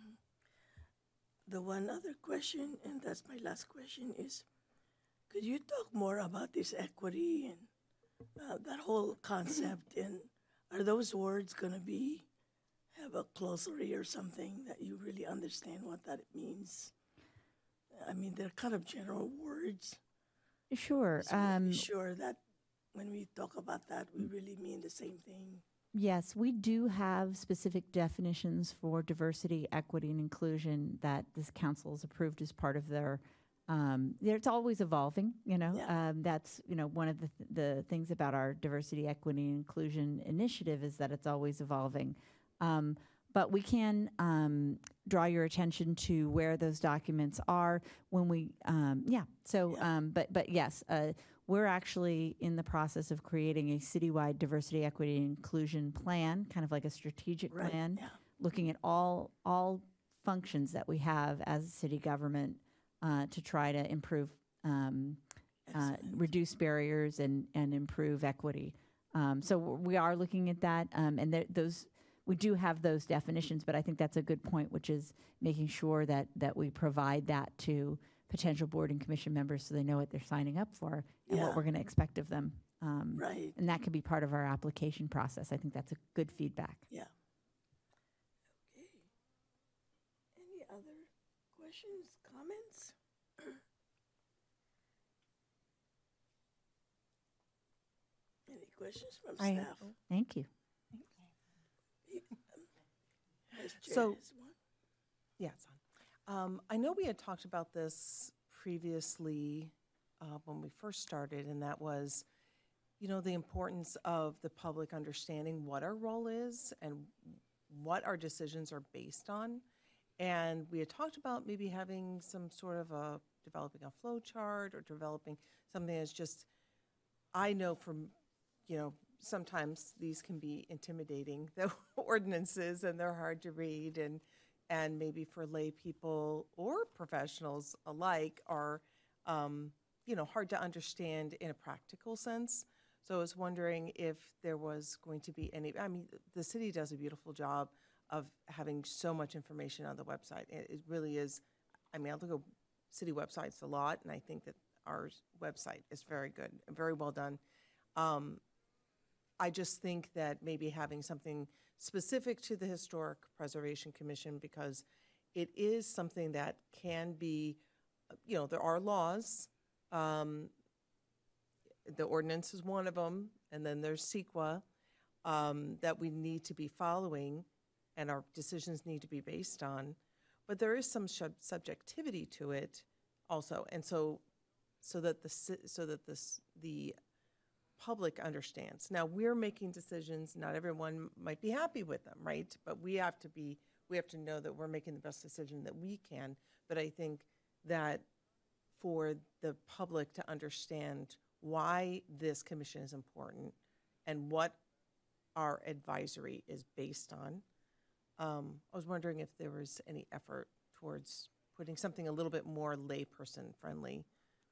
The one other question, and that's my last question, is could you talk more about this equity and uh, that whole concept? And are those words going to be, have a glossary or something that you really understand what that means? I mean, they're kind of general words. Sure. So um, Um, be sure that when we talk about that, we really mean the same thing. Yes, we do have specific definitions for diversity, equity, and inclusion that this council has approved as part of their. Um, it's always evolving, you know. Yeah. Um, that's you know one of the th- the things about our diversity, equity, and inclusion initiative is that it's always evolving. Um, but we can um, draw your attention to where those documents are when we. Um, yeah. So, Yeah. Um, but but yes. Uh, We're actually in the process of creating a citywide diversity, equity, and inclusion plan, kind of like a strategic Right, plan, yeah. looking at all all functions that we have as a city government uh, to try to improve, um, uh, Excellent. reduce barriers, and and improve equity. Um, so we are looking at that, um, and there, those we do have those definitions. But I think that's a good point, which is making sure that that we provide that to potential board and commission members so they know what they're signing up for and Yeah. what we're going to expect of them. Um, Right. And that could be part of our application process. I think that's a good feedback. Yeah. Okay. Any other questions, comments? Any questions from I- staff? Thank you. Vice Chair So- has one. Yeah, it's on. Um, I know we had talked about this previously uh, when we first started, and that was, you know, the importance of the public understanding what our role is and what our decisions are based on. And we had talked about maybe having some sort of a, developing a flow chart or developing something that's just, I know from, you know, sometimes these can be intimidating, the ordinances, and they're hard to read, and and maybe for lay people or professionals alike are, um, you know, hard to understand in a practical sense. So I was wondering if there was going to be any, I mean, the city does a beautiful job of having so much information on the website. It, it really is, I mean, I look at city websites a lot, and I think that our website is very good, very well done. Um, I just think that maybe having something specific to the Historic Preservation Commission, because it is something that can be, you know, there are laws. Um, the ordinance is one of them, and then there's CEQA um, that we need to be following, and our decisions need to be based on. But there is some sub- subjectivity to it also, and so so that the ci- so that this the public understands. Now, we're making decisions, not everyone might be happy with them, right? But we have to be, we have to know that we're making the best decision that we can. But I think that for the public to understand why this commission is important and what our advisory is based on, um, I was wondering if there was any effort towards putting something a little bit more layperson friendly.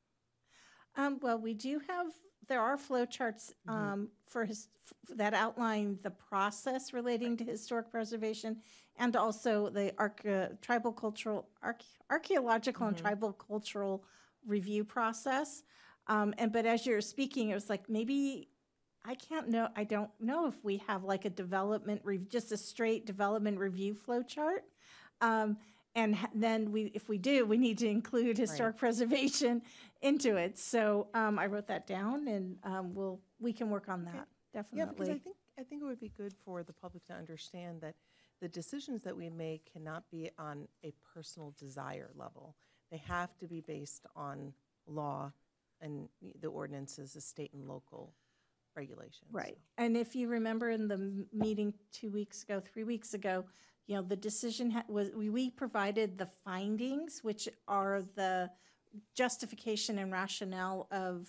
Um, well, we do have, there are flowcharts um, for his, f- that outline the process relating to historic preservation and also the arch- tribal cultural, arch- archaeological and tribal cultural review process. Um, and but as you're speaking, it was like maybe I can't know, I don't know if we have like a development, rev- just a straight development review flow chart. Um, and ha- then we, if we do, we need to include historic preservation into it. So, um, I wrote that down and, um, we'll, we can work on that, Yeah, because I definitely. think, I think it would be good for the public to understand that the decisions that we make cannot be on a personal desire level. They have to be based on law and the ordinances, the state and local regulations. Right. And if you remember in the m- meeting two weeks ago, three weeks ago, you know, the decision ha- was, we, we provided the findings, which are the justification and rationale of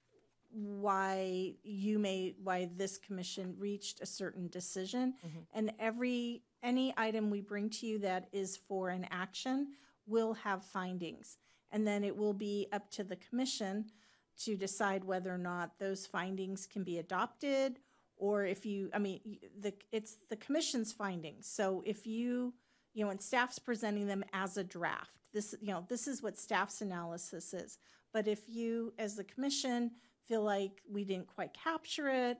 why you may, why this commission reached a certain decision. And every, any item we bring to you that is for an action will have findings. And then it will be up to the commission to decide whether or not those findings can be adopted, or if you, I mean, y- the, it's the commission's findings. So if you, you know, and staff's presenting them as a draft, this, you know, this is what staff's analysis is. But if you, as the commission, feel like we didn't quite capture it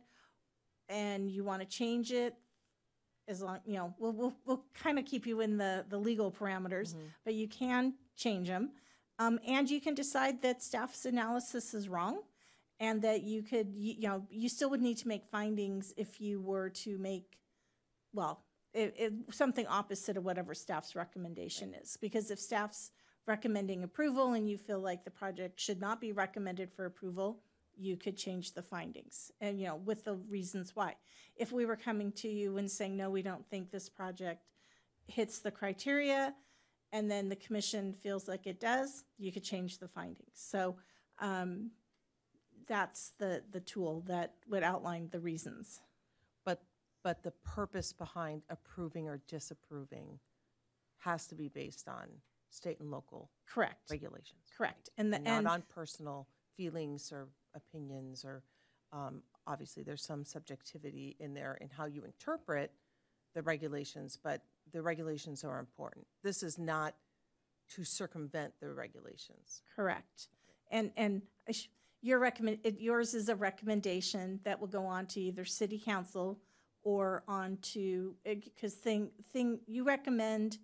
and you want to change it, as long, you know, we'll, we'll, we'll kind of keep you in the, the legal parameters, but you can change them. Um, and you can decide that staff's analysis is wrong and that you could, you, you know, you still would need to make findings if you were to make, well, it, it, something opposite of whatever staff's recommendation is. Because if staff's recommending approval and you feel like the project should not be recommended for approval, you could change the findings and, you know, with the reasons why. If we were coming to you and saying, no, we don't think this project hits the criteria, and then the commission feels like it does, you could change the findings. So um, that's the, the tool that would outline the reasons. But, but the purpose behind approving or disapproving has to be based on state and local Correct, regulations. correct. And the, And and not on personal feelings or opinions or, um, obviously, there's some subjectivity in there in how you interpret the regulations, but the regulations are important. This is not to circumvent the regulations. correct. And, and I sh- your recommend, it- yours is a recommendation that will go on to either city council or on to, because thing, thing, you recommend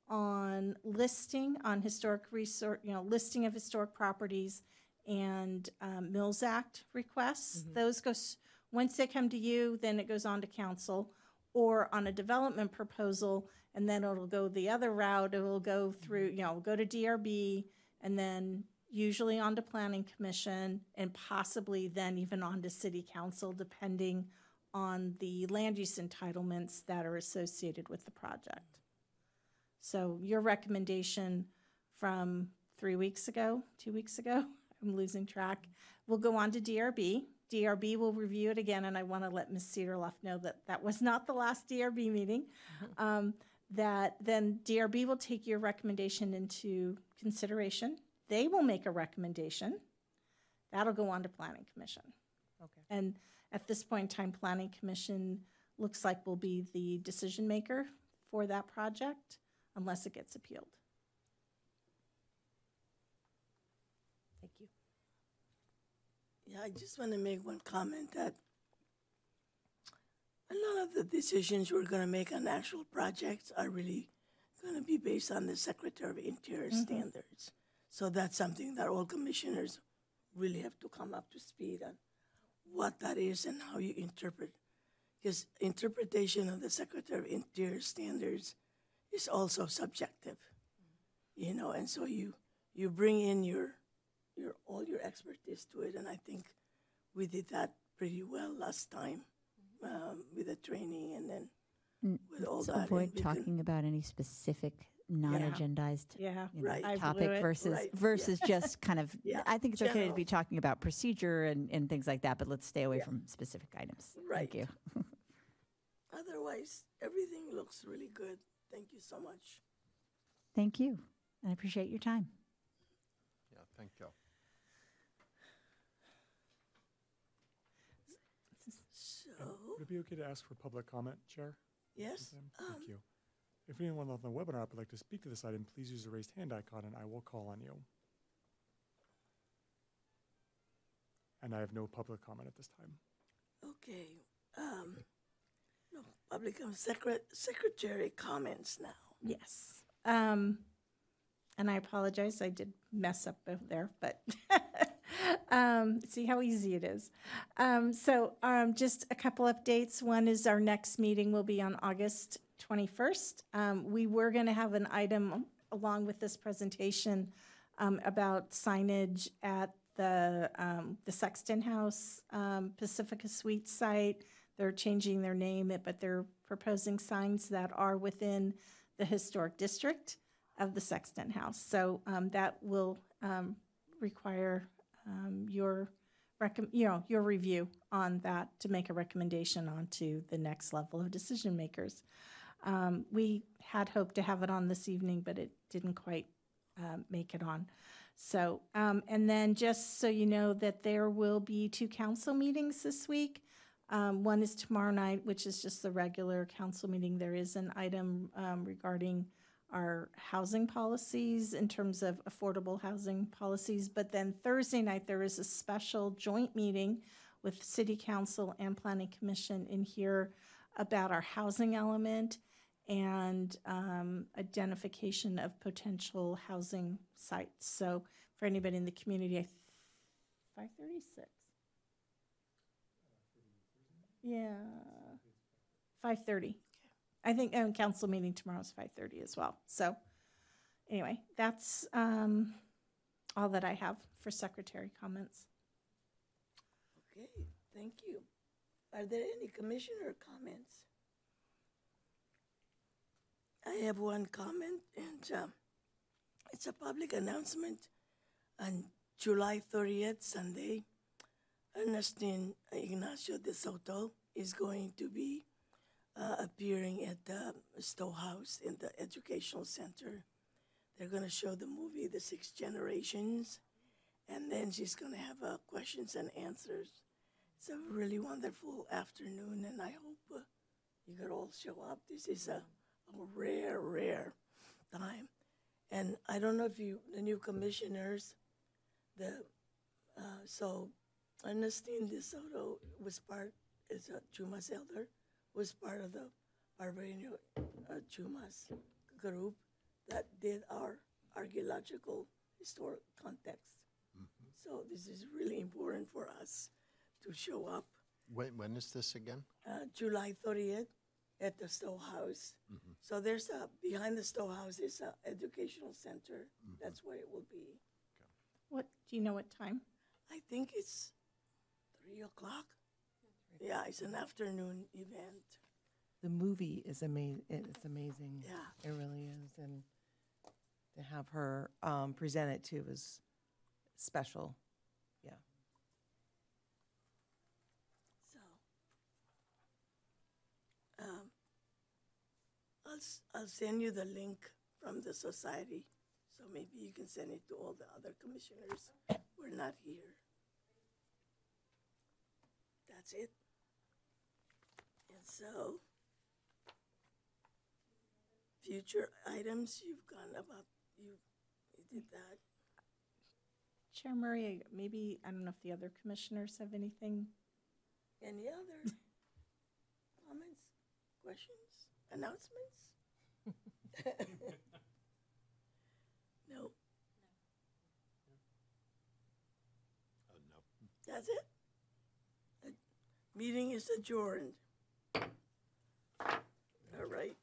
on listing, on historic resort, you know, listing of historic properties and um, Mills Act requests. Those go, s- once they come to you, then it goes on to council, or on a development proposal, and then it'll go the other route. It will go through, you know, go to D R B, and then usually on to Planning Commission, and possibly then even on to City Council, depending on the land use entitlements that are associated with the project. So your recommendation from three weeks ago, two weeks ago, I'm losing track, will go on to D R B. D R B will review it again, and I want to let Miz Cedarloff know that that was not the last D R B meeting. Um, that then D R B will take your recommendation into consideration. They will make a recommendation. That'll go on to Planning Commission. Okay. And at this point in time, Planning Commission looks like will be the decision maker for that project unless it gets appealed. Thank you. Yeah, I just want to make one comment that a lot of the decisions we're going to make on actual projects are really going to be based on the Secretary of Interior standards. So that's something that all commissioners really have to come up to speed on what that is and how you interpret. Because interpretation of the Secretary of Interior standards is also subjective, you know, and so you you bring in your your all your expertise to it, and I think we did that pretty well last time um, with the training and then Mm, with all Let's that. and avoid we can- talking about any specific non-agendized Yeah. you know, Right. I blew topic it. versus Right, yeah. versus just kind of. Yeah, I think it's okay to general. be talking about procedure and, and things like that, but let's stay away Yeah. from specific items. Right. Thank you. Otherwise, everything looks really good. Thank you so much. Thank you. I appreciate your time. Yeah, thank you. So, Would it be okay to ask for public comment, Chair? yes, Ma'am? um, Thank you. If anyone on the webinar would like to speak to this item, please use the raised hand icon and I will call on you. And I have no public comment at this time. Okay, um, no, public, um, secret, secretary comments now. Yes. Um, and I apologize, I did mess up over there, but um, see how easy it is. Um, so um, just a couple updates. One is our next meeting will be on August twenty-first. Um, we were going to have an item along with this presentation um, about signage at the um, the Sexton House um, Pacifica Suites site. They're changing their name, but they're proposing signs that are within the historic district of the Sexton House. So um, that will um, require um, your recom- you know, your review on that to make a recommendation on to the next level of decision makers. Um, we had hoped to have it on this evening, but it didn't quite uh, make it on. So, um, and then just so you know that there will be two council meetings this week. Um, one is tomorrow night, which is just the regular council meeting. There is an item um, regarding our housing policies in terms of affordable housing policies. But then Thursday night, there is a special joint meeting with City Council and Planning Commission in here about our housing element and um, identification of potential housing sites. So for anybody in the community, I th- five thirty-six. Yeah, five thirty. I think um, council meeting tomorrow is five thirty as well. So anyway, that's um, all that I have for secretary comments. Okay, thank you. Are there any commissioner comments? I have one comment, and um, it's a public announcement. On July thirtieth, Sunday, Ernestine Ignacio de Soto is going to be uh, appearing at the Stowe House in the Educational Center. They're going to show the movie The Six Generations, and then she's going to have uh, questions and answers. It's a really wonderful afternoon, and I hope uh, you could all show up. This is a, a rare, rare time. And I don't know if you, the new commissioners, the uh, so Ernestine De Soto was part, is a Chumas elder, was part of the Barbaino uh, Chumas group that did our archaeological historic context. Mm-hmm. So this is really important for us to show up. When, when is this again? Uh, July thirtieth at the Stowe House. Mm-hmm. So there's a, behind the Stowe House is an educational center. Mm-hmm. That's where it will be. What, do you know what time? I think it's three o'clock. Yeah, it's an afternoon event. The movie is amazing. It's amazing. Yeah. It really is. And to have her um, present it too was special. Yeah. So, um, I'll, s- I'll send you the link from the society. So maybe you can send it to all the other commissioners. We're not here. That's it. And so, future items, you've gone about, you, you did that. Chair Murray, maybe, I don't know if the other commissioners have anything. Any other comments, questions, announcements? No. Uh, no. That's it? The meeting is adjourned. All right.